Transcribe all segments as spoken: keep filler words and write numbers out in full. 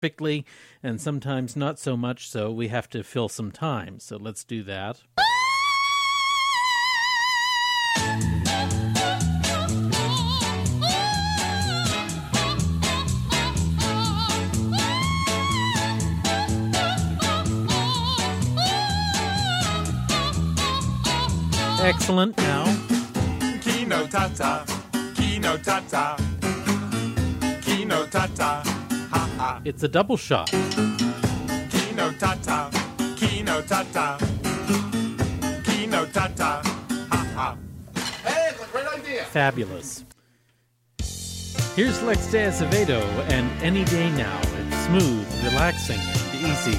perfectly, and sometimes not so much, so we have to fill some time. So let's do that. Excellent. Now. Kino tata, kino tata, kino tata, ha ha. It's a double shot. Kino tata, kino tata, kino tata, ha ha. Hey, it's a great idea. Fabulous. Here's Lex de Azevedo and Any Day Now. It's smooth, relaxing, and easy.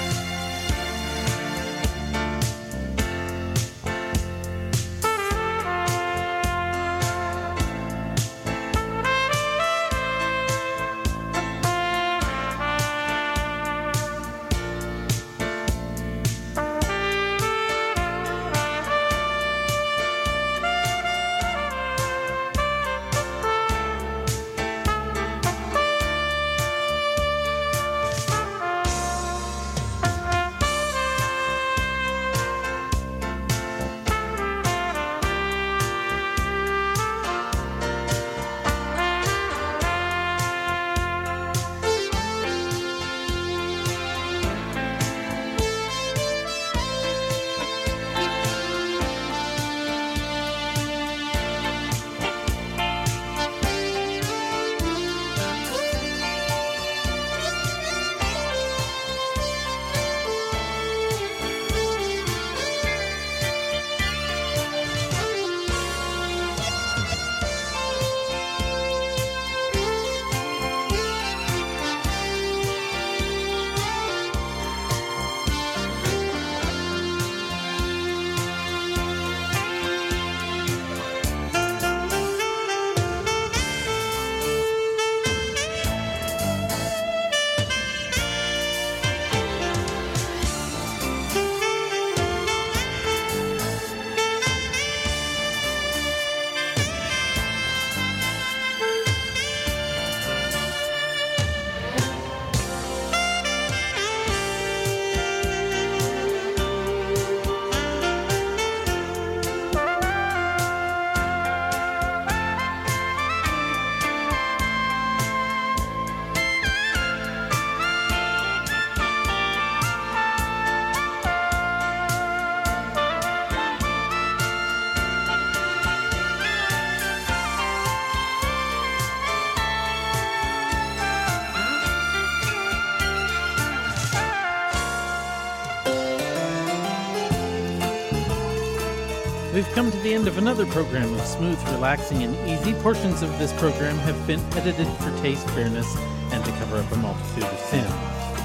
We've come to the end of another program of smooth, relaxing, and easy. Portions of this program have been edited for taste, fairness, and to cover up a multitude of sins.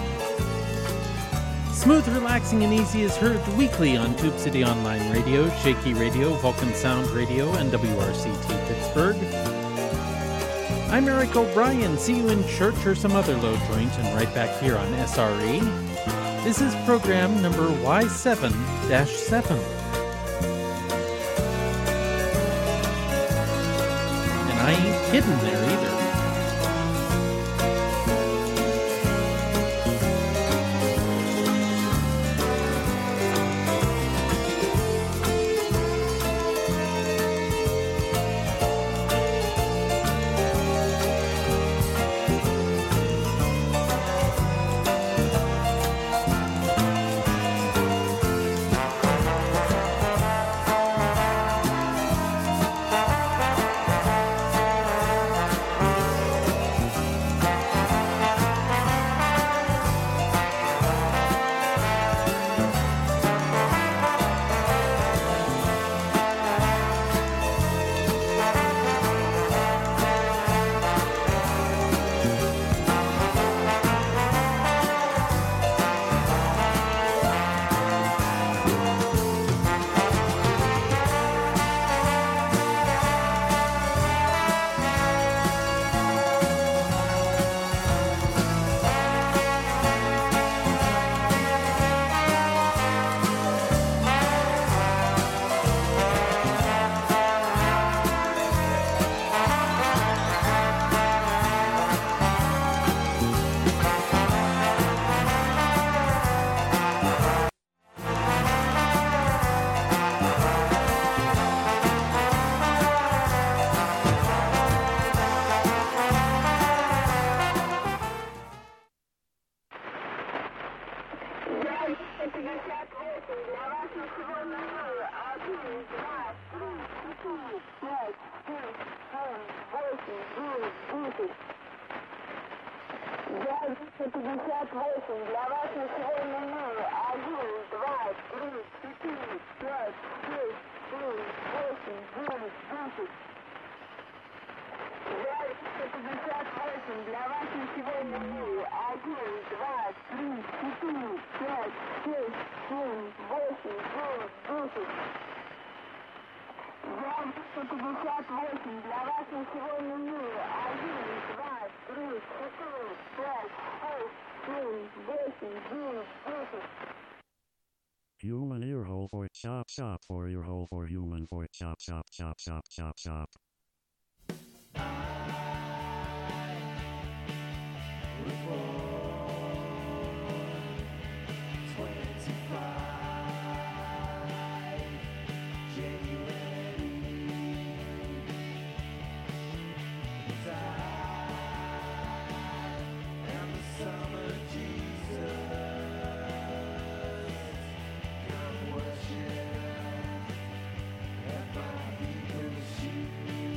Smooth, relaxing, and easy is heard weekly on Tube City Online Radio, Shaky Radio, Vulcan Sound Radio, and W R C T Pittsburgh. I'm Eric O'Brien. See you in church or some other low joint, and right back here on S R E. This is program number Y seven dash seven. I ain't kidding there either. пятьдесят восемь для вас на сегодня мира. Один, два, три, четыре, пять, шесть, семь, восемь, девять, десять. Я двести пятьдесят восемь для вас на сегодня мира. Один, два, три, четыре, пять, шесть, семь, восемь, девять, десять. Я двести пятьдесят восемь для вас на сегодня мира. Один, два, три, четыре, пять, шесть, семь, восемь, девять, десять. Я двести пятьдесят восемь для вас на сегодня мира. Один, два, три, четыре, пять, шесть, семь, восемь, девять, десять. Human earhole for chop chop for earhole for human for chop chop chop chop chop chop. Shoes.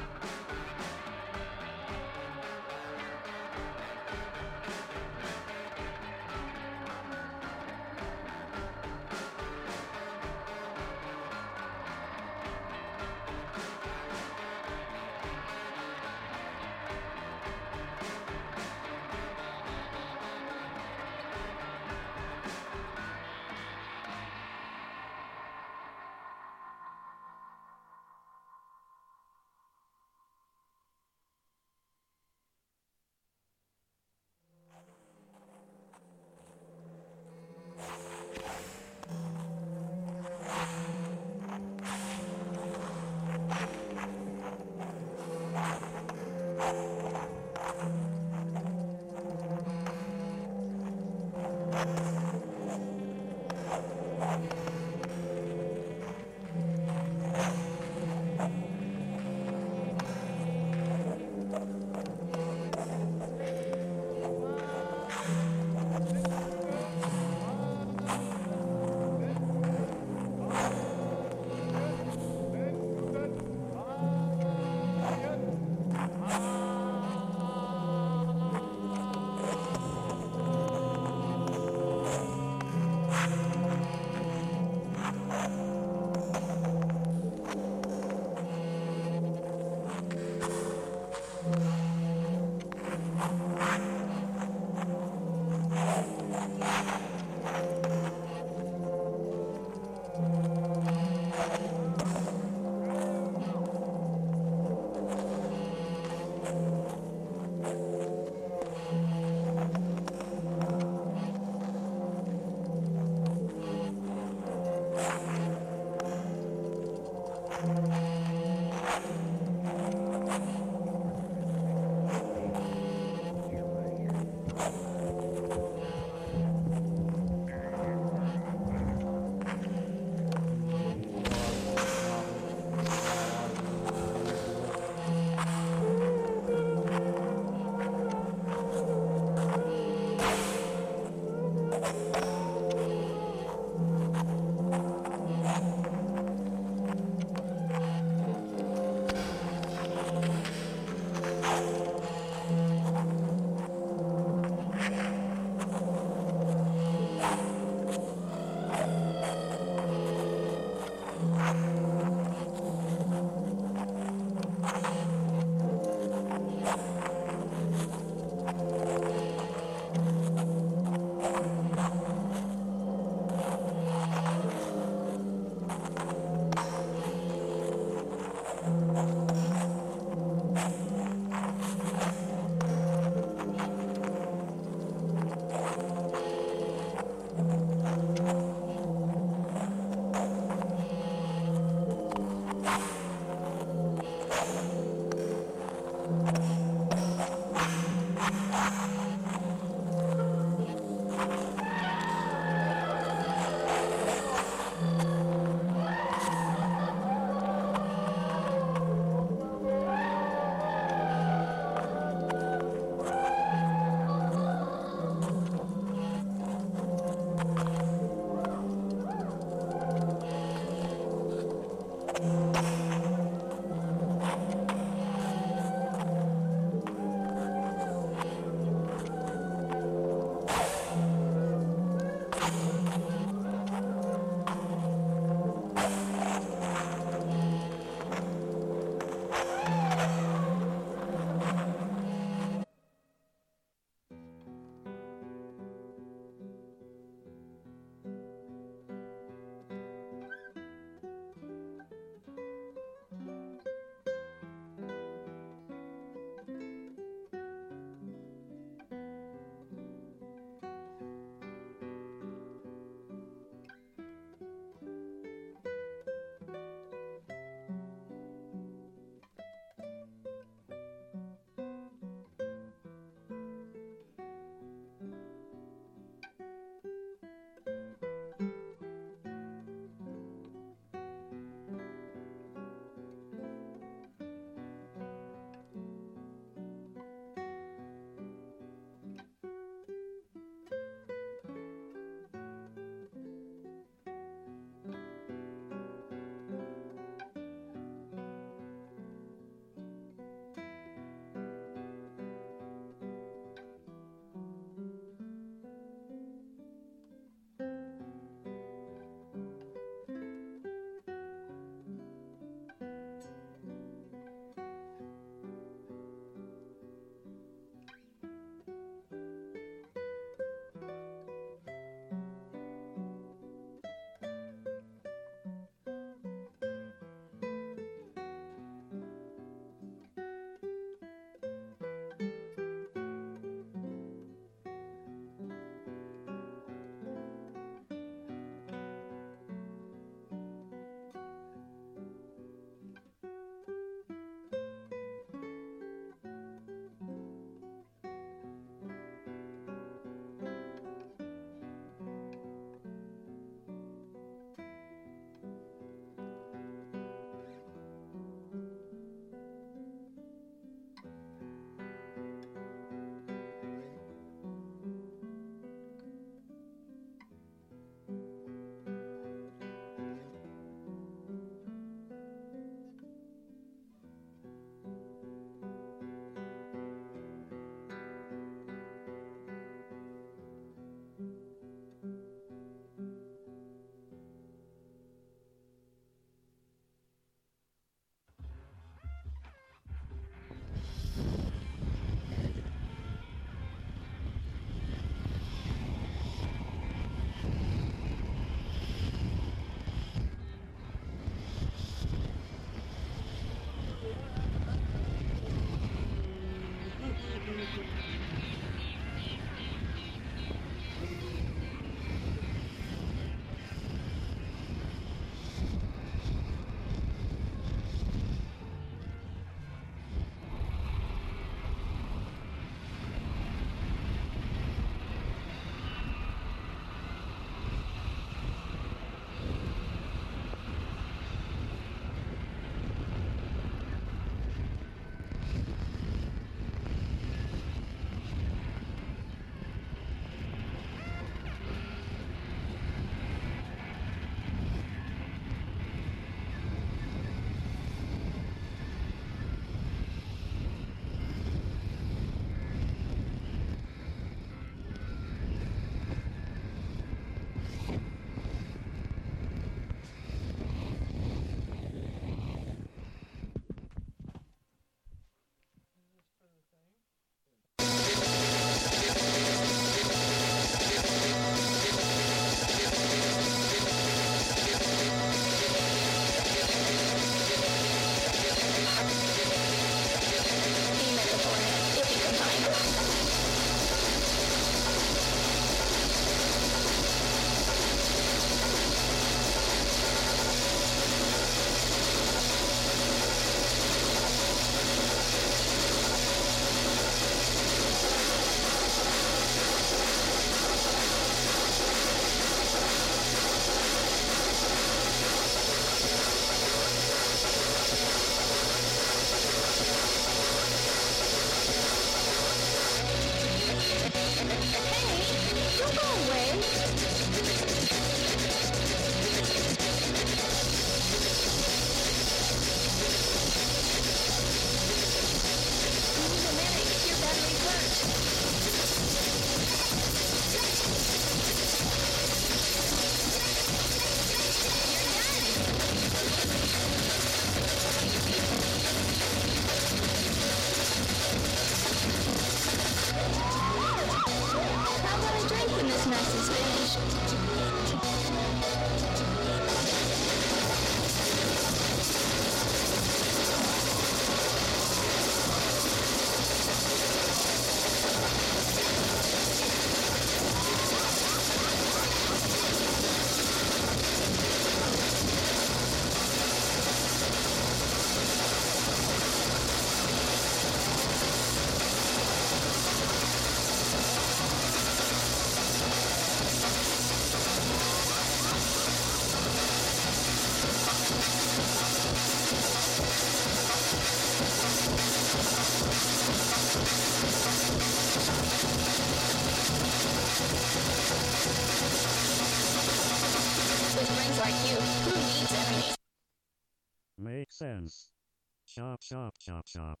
makes sense. Shop, shop, shop, shop.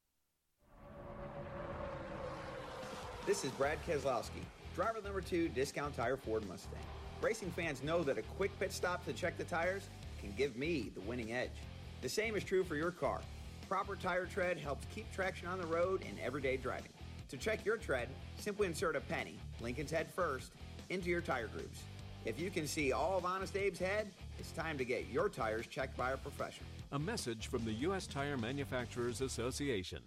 This is Brad Keselowski, driver number two, Discount Tire Ford Mustang. Racing fans know that a quick pit stop to check the tires can give me the winning edge. The same is true for your car. Proper tire tread helps keep traction on the road in everyday driving. To check your tread, simply insert a penny, Lincoln's head first, into your tire grooves. If you can see all of Honest Abe's head, it's time to get your tires checked by a professional. A message from the U S Tire Manufacturers Association.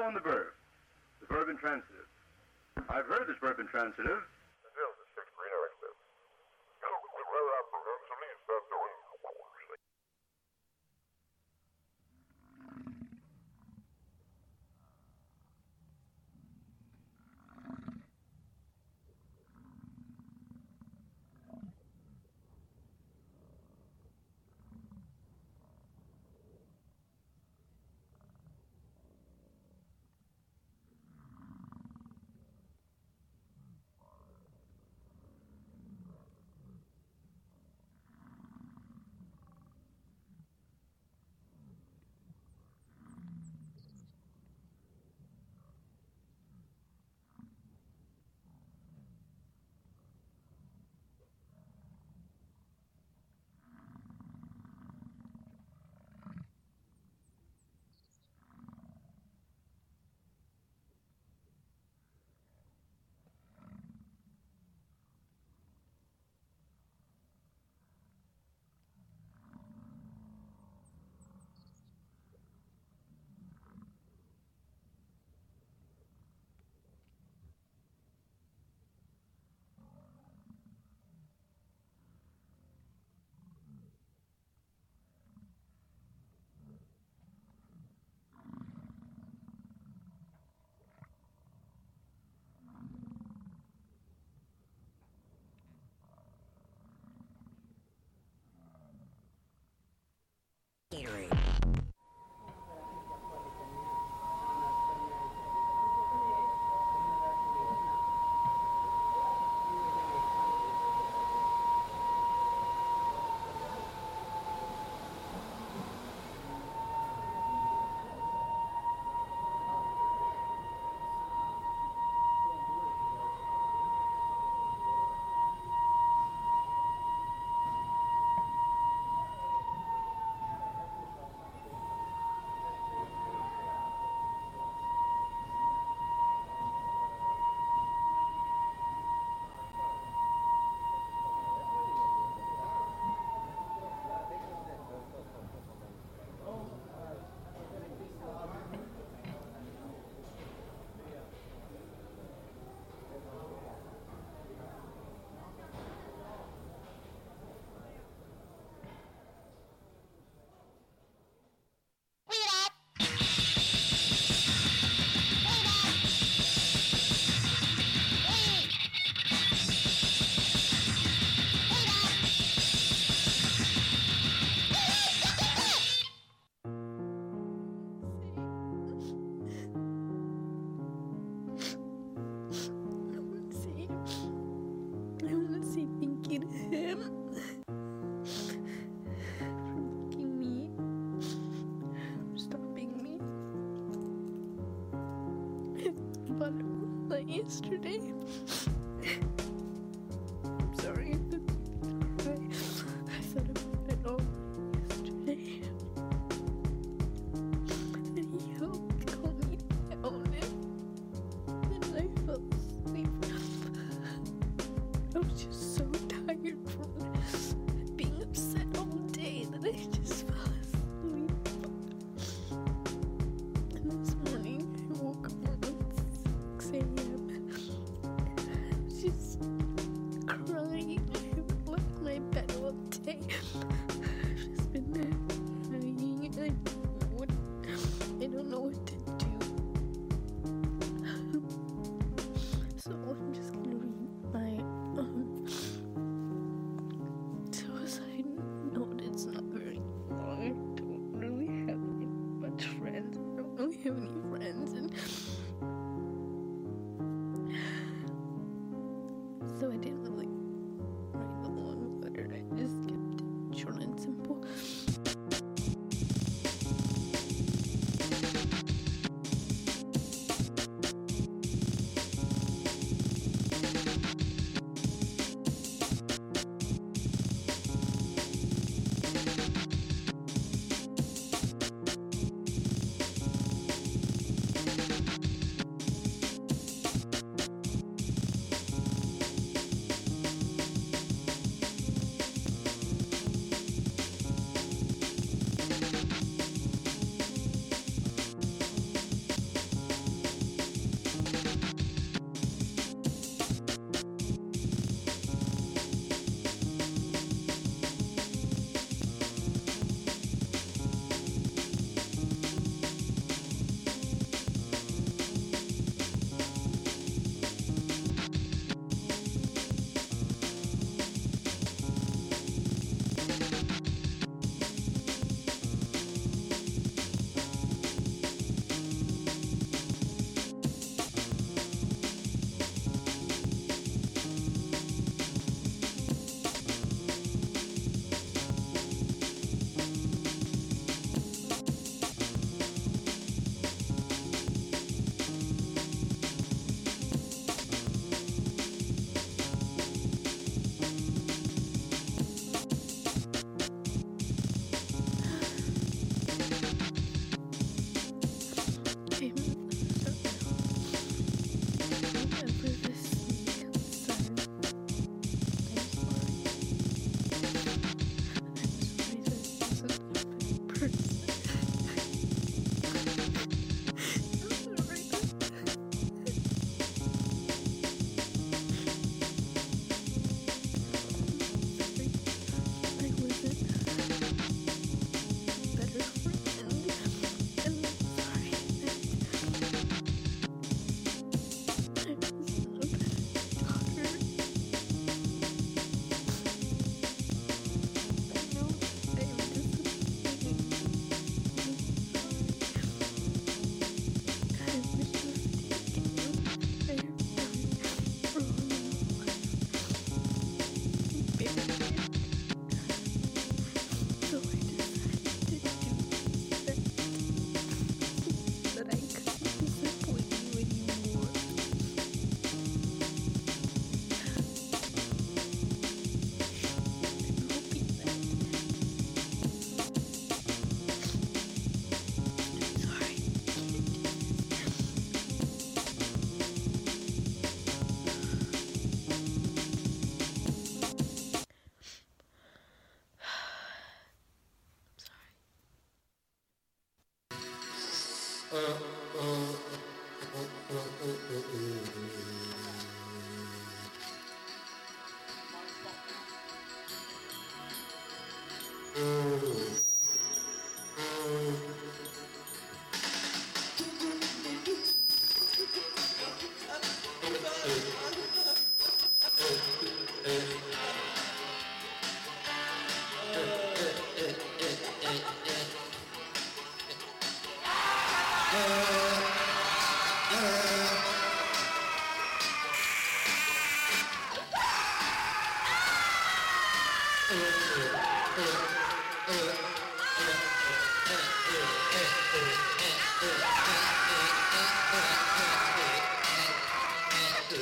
on the verb. The verb intransitive. I've heard this verb intransitive. Yesterday. I'm sorry. I, I thought about it all yesterday. And he helped calm me down. And I fell asleep. I was just so tired from being upset all day that I just fell asleep. And this morning I woke up at six a.m. just crying. I haven't left my bed all day. I've just been crying and I don't know what, I don't know what to do. So I'm just gonna read my um suicide note. It's not very long. I don't really have any much friends. I don't really have any friends, and so I didn't really write a long letter. I just kept it short and simple.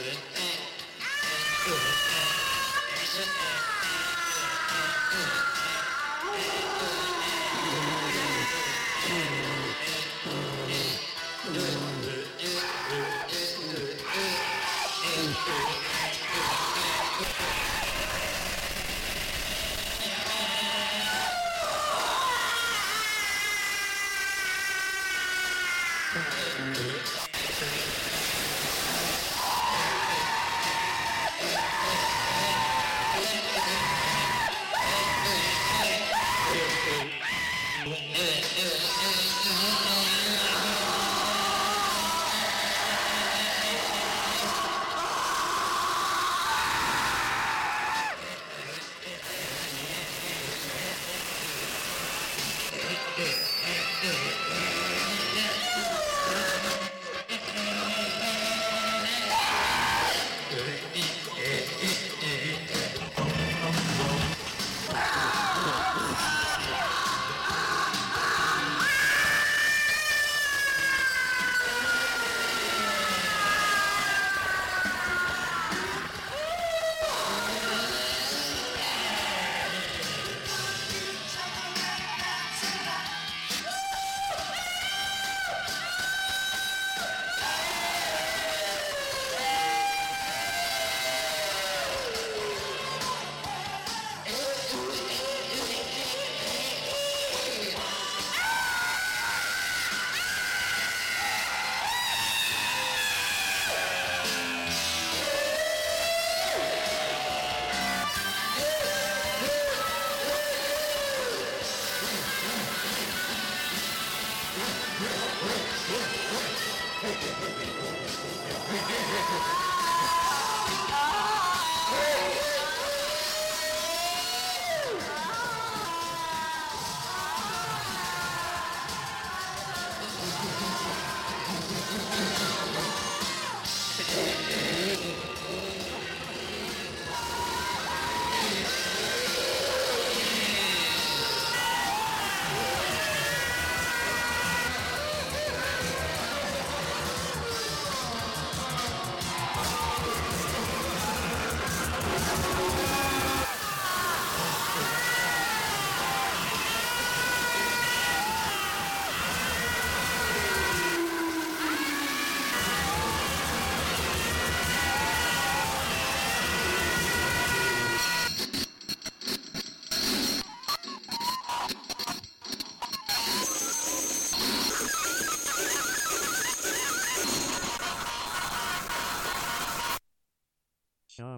Shop.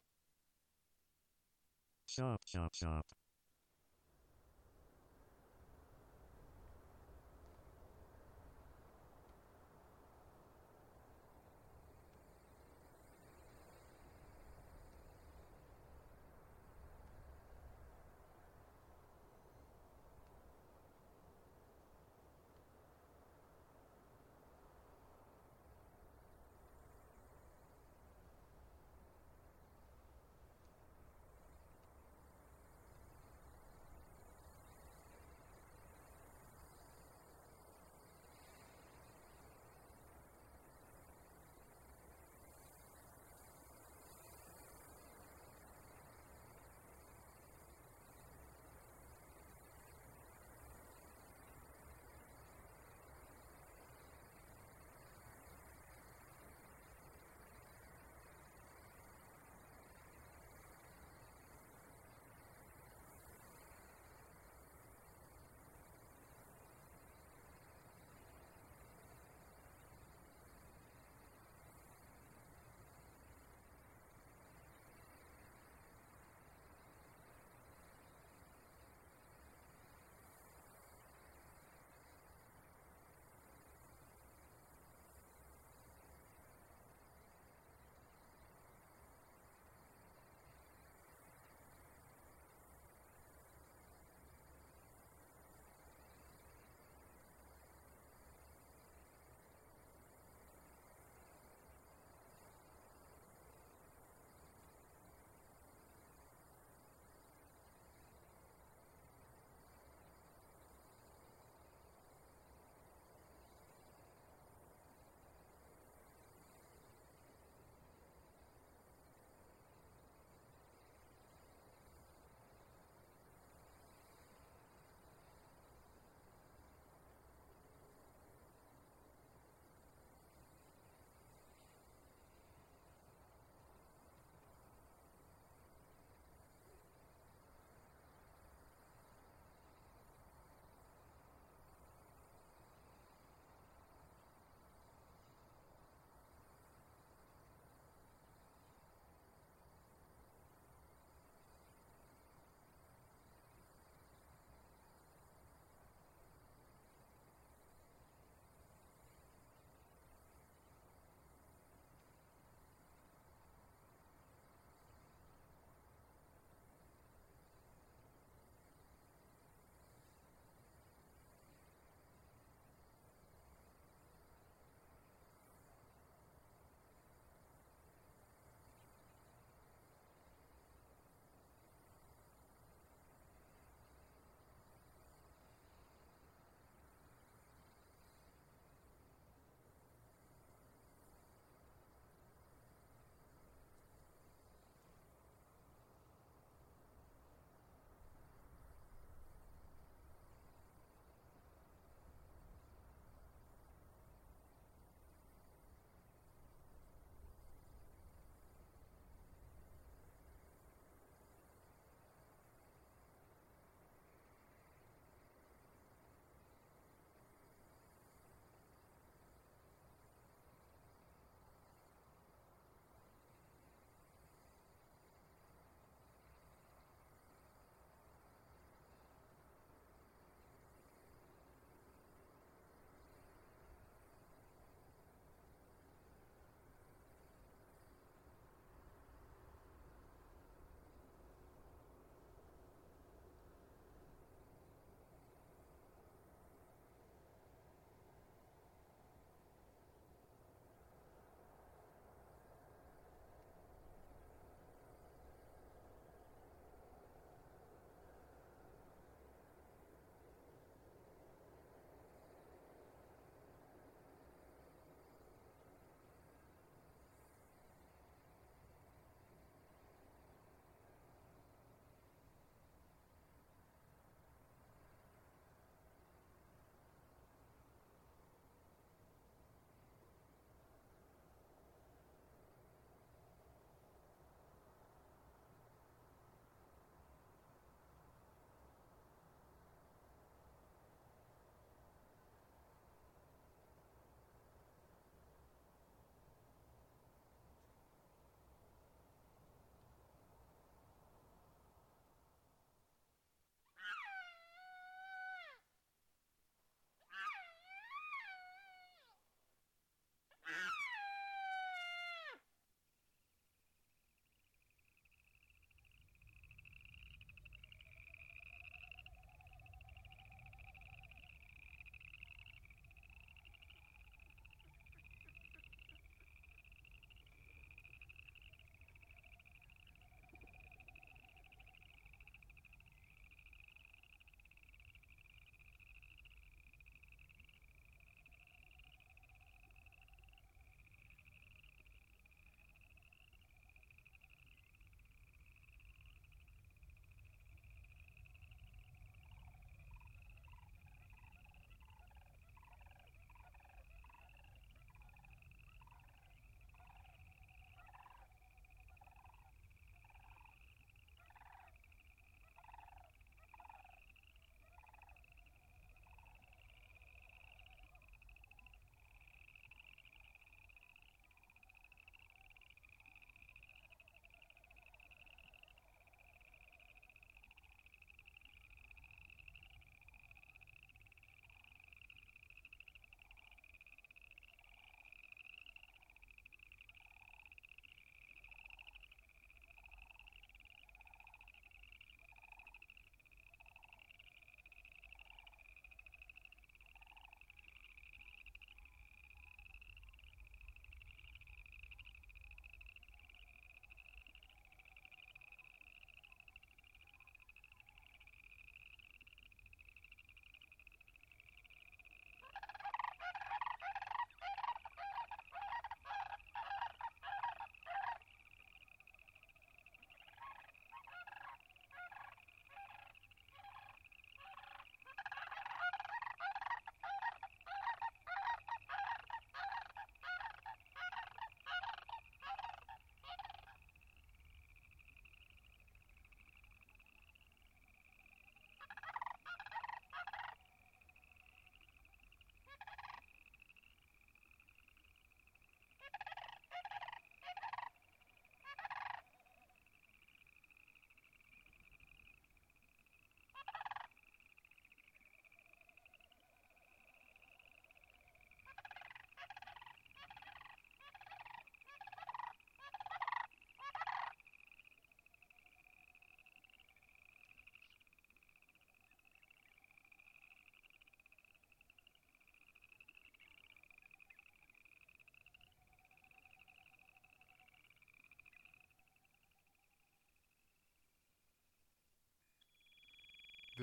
Shop, shop, shop.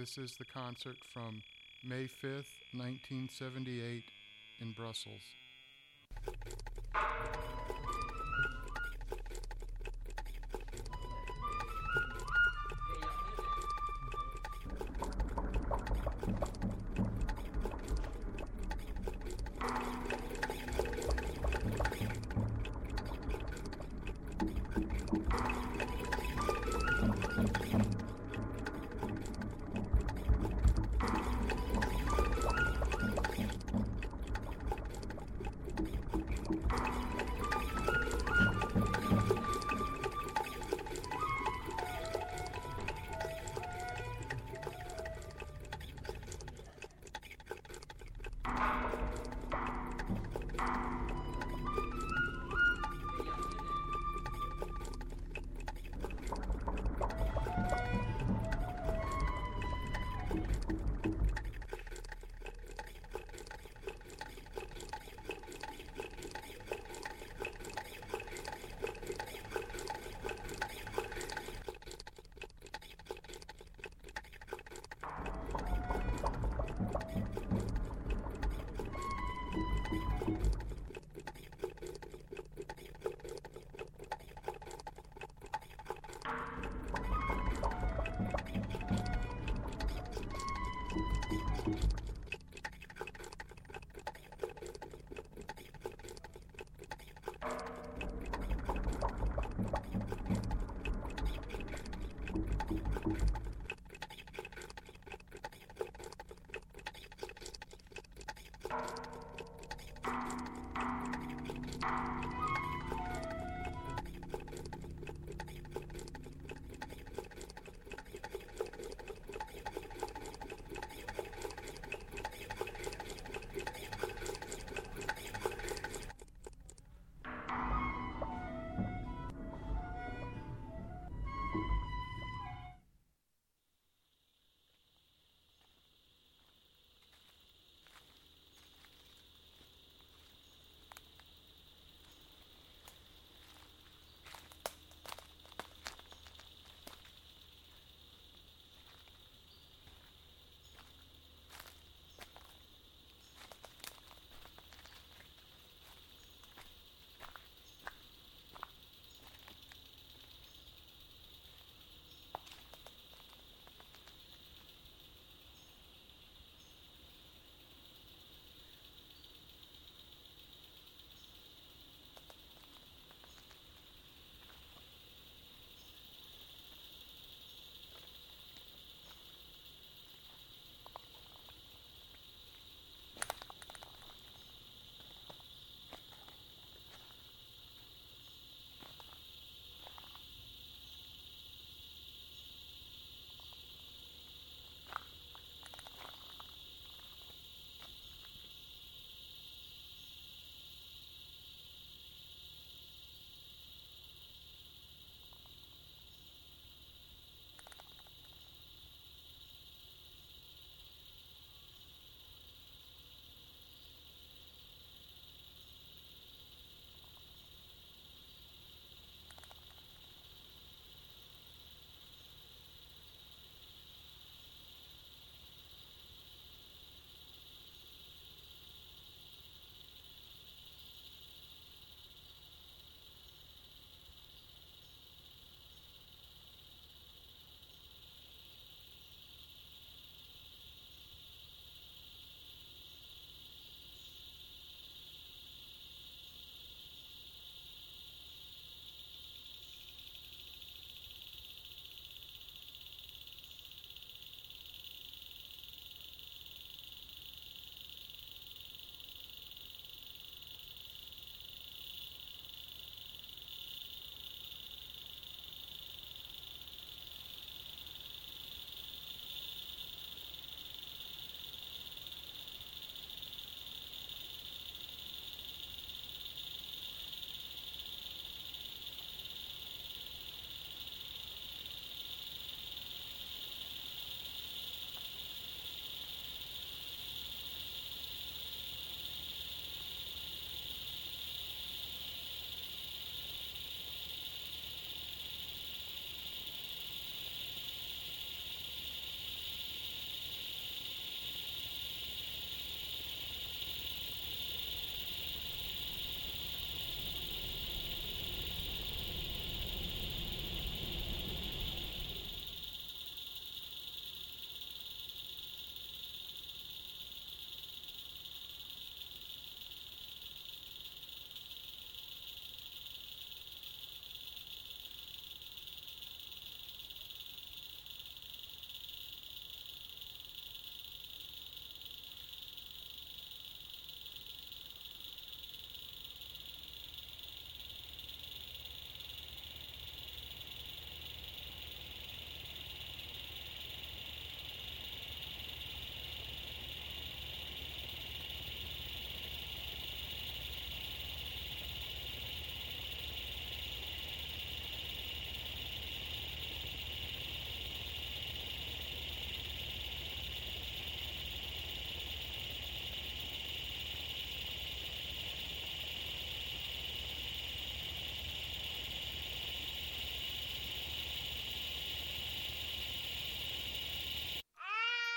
This is the concert from May fifth, nineteen seventy-eight in Brussels.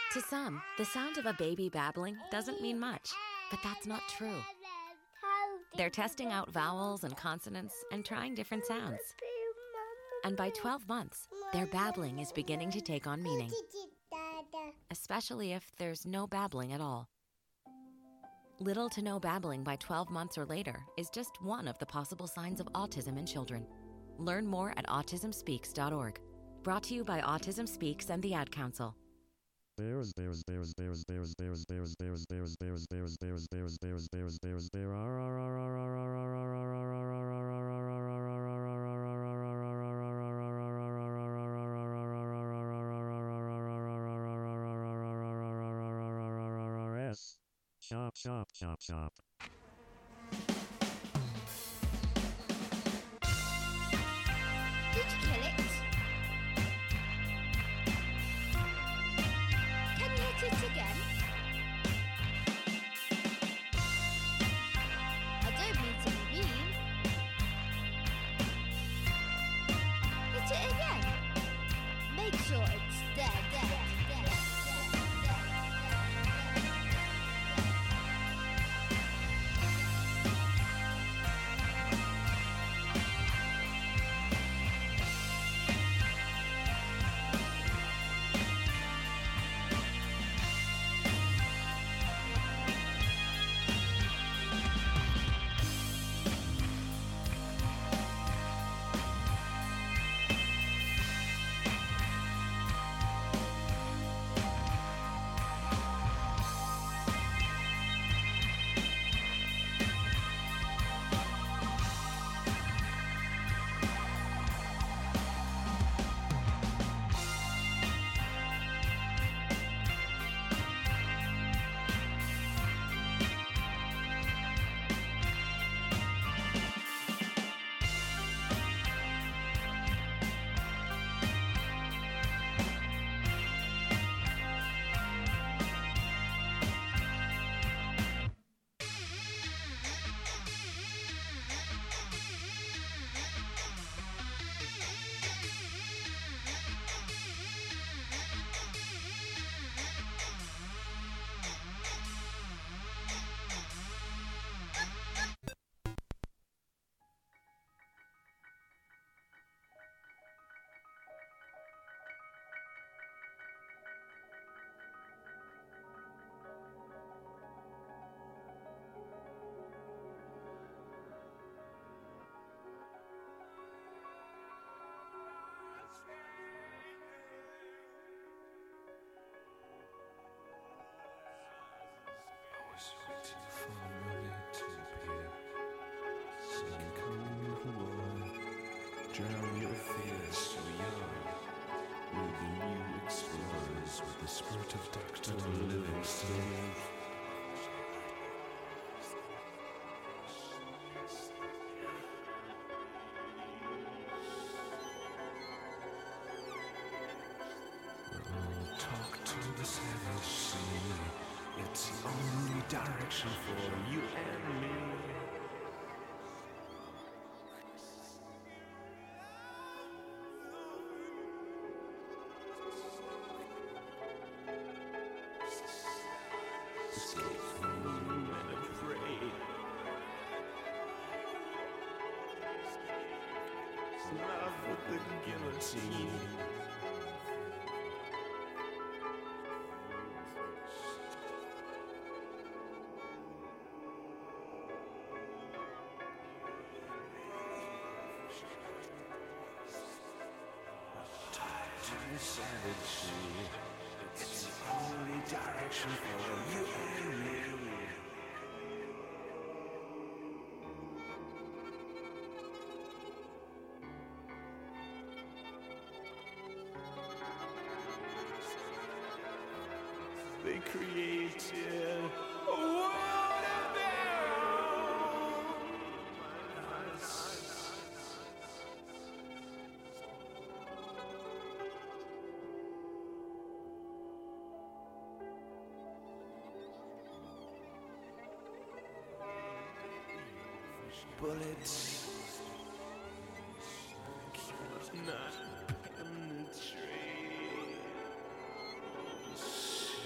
To some, the sound of a baby babbling doesn't mean much, but that's not true. They're testing out vowels and consonants and trying different sounds. And by twelve months, their babbling is beginning to take on meaning, especially if there's no babbling at all. Little to no babbling by twelve months or later is just one of the possible signs of autism in children. Learn more at autism speaks dot org. Brought to you by Autism Speaks and the Ad Council. Bears, bears, bears, bears, bears, bears, bears, bears, bears, bears, bears, bears, bears, bears, bears, bears, bear, are, are, are, are, are, are, are, are, are, Chop, chop, chop, chop. Did you kill it? Can you hit it again? I don't mean to be mean. Hit it again. Make sure it's dead, dead, dead, dead, dead, dead. Drown your fears so young with the new explorers, with the spirit of Doctor Livingstone. We'll talk to the savage sea. It's the only direction for you and me. The guillotine. Tied to the savage sea. It's the only direction for you and me. They created a world of their own. Bullets cannot penetrate.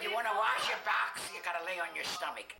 If you want to wash your box, you gotta lay on your stomach.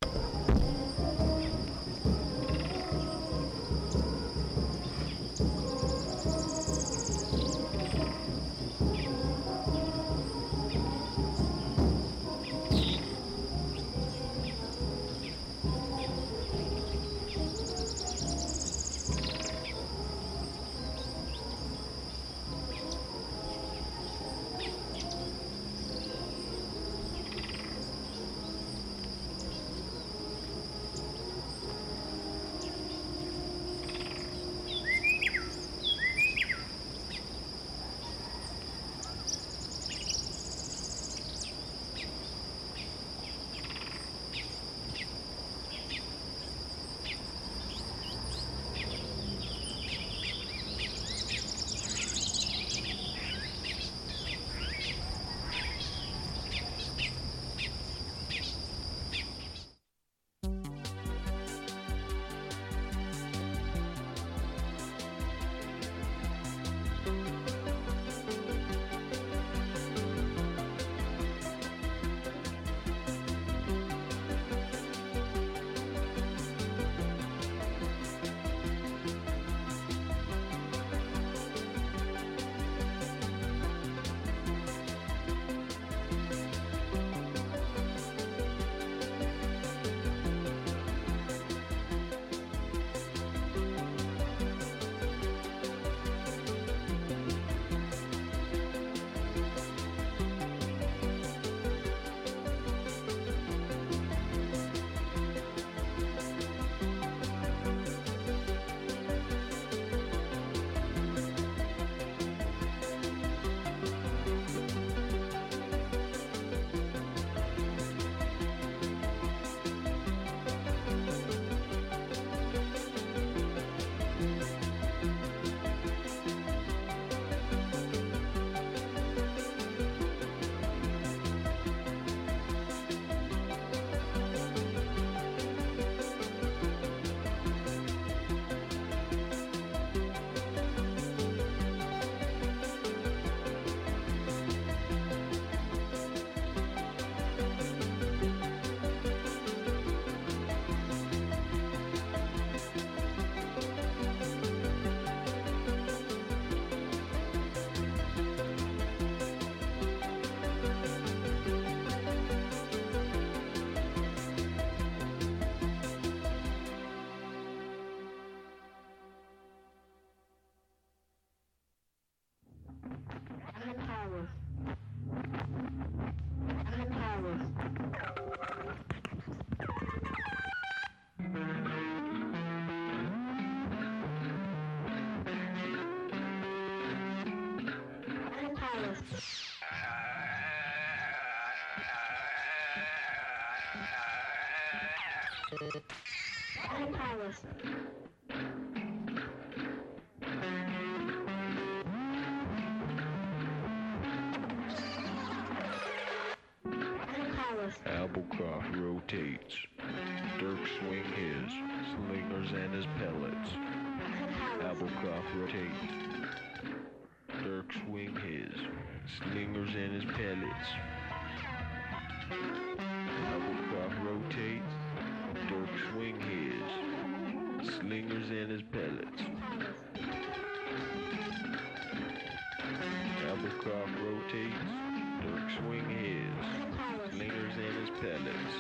Applecroft rotates. Dirk swing his slingers and his pellets. Applecroft rotates. Dirk swing his slingers and his pellets. Applecroft rotates. Dirk swing his slingers and his pellets. Applecroft rotates. Dirk swing his slingers and his pellets.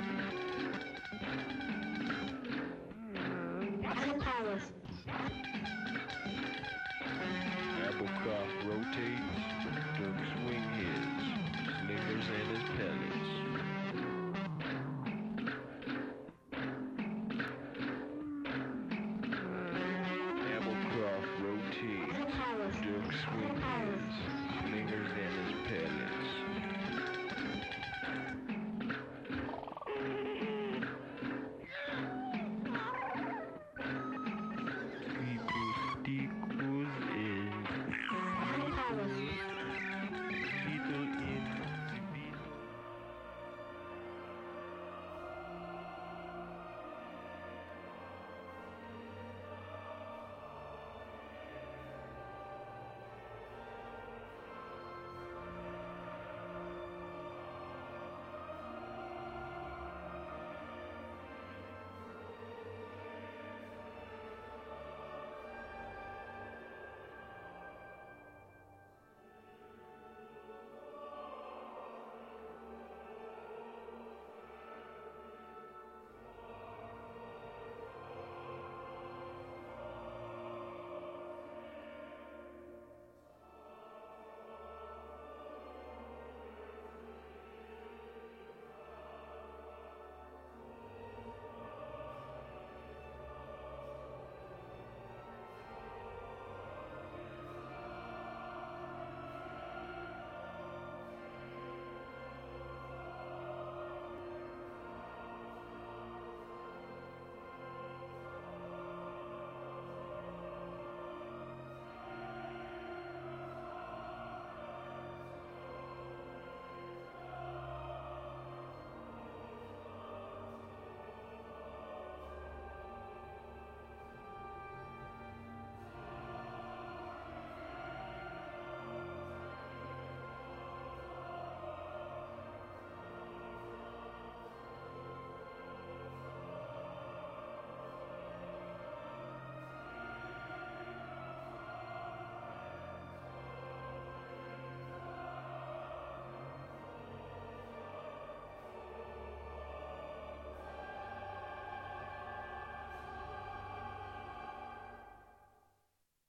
Applecroft rotates. Dirk swing his slingers and his pellets.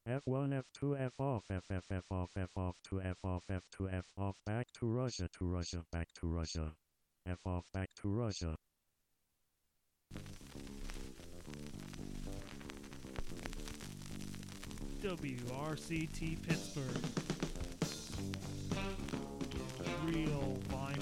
F one, F two, F off, F F, F off, F off, two, F off, F two, F off, back to Russia, to Russia, back to Russia. F off, back to Russia. W R C T Pittsburgh. Real vinyl.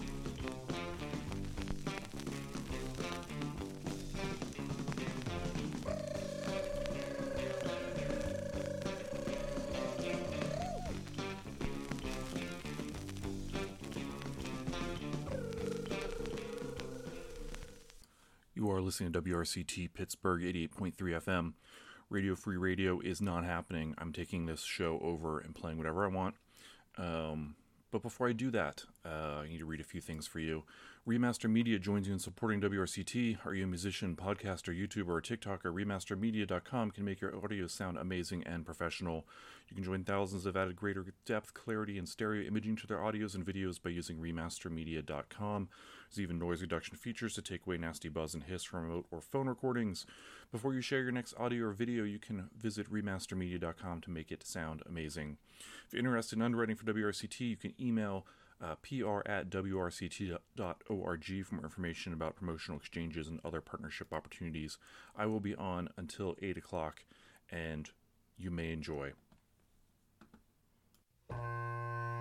You are listening to W R C T Pittsburgh eighty-eight point three F M. Radio Free Radio is not happening. I'm taking this show over and playing whatever I want. Um, but before I do that, uh, I need to read a few things for you. Remaster Media joins you in supporting W R C T. Are you a musician, podcaster, YouTuber, or TikToker? Remaster Media dot com can make your audio sound amazing and professional. You can join thousands of added greater depth, clarity, and stereo imaging to their audios and videos by using Remaster Media dot com. There's even noise reduction features to take away nasty buzz and hiss from remote or phone recordings. Before you share your next audio or video, you can visit Remaster Media dot com to make it sound amazing. If you're interested in underwriting for W R C T, you can email uh, P R at W R C T dot org for more information about promotional exchanges and other partnership opportunities. I will be on until eight o'clock, and you may enjoy.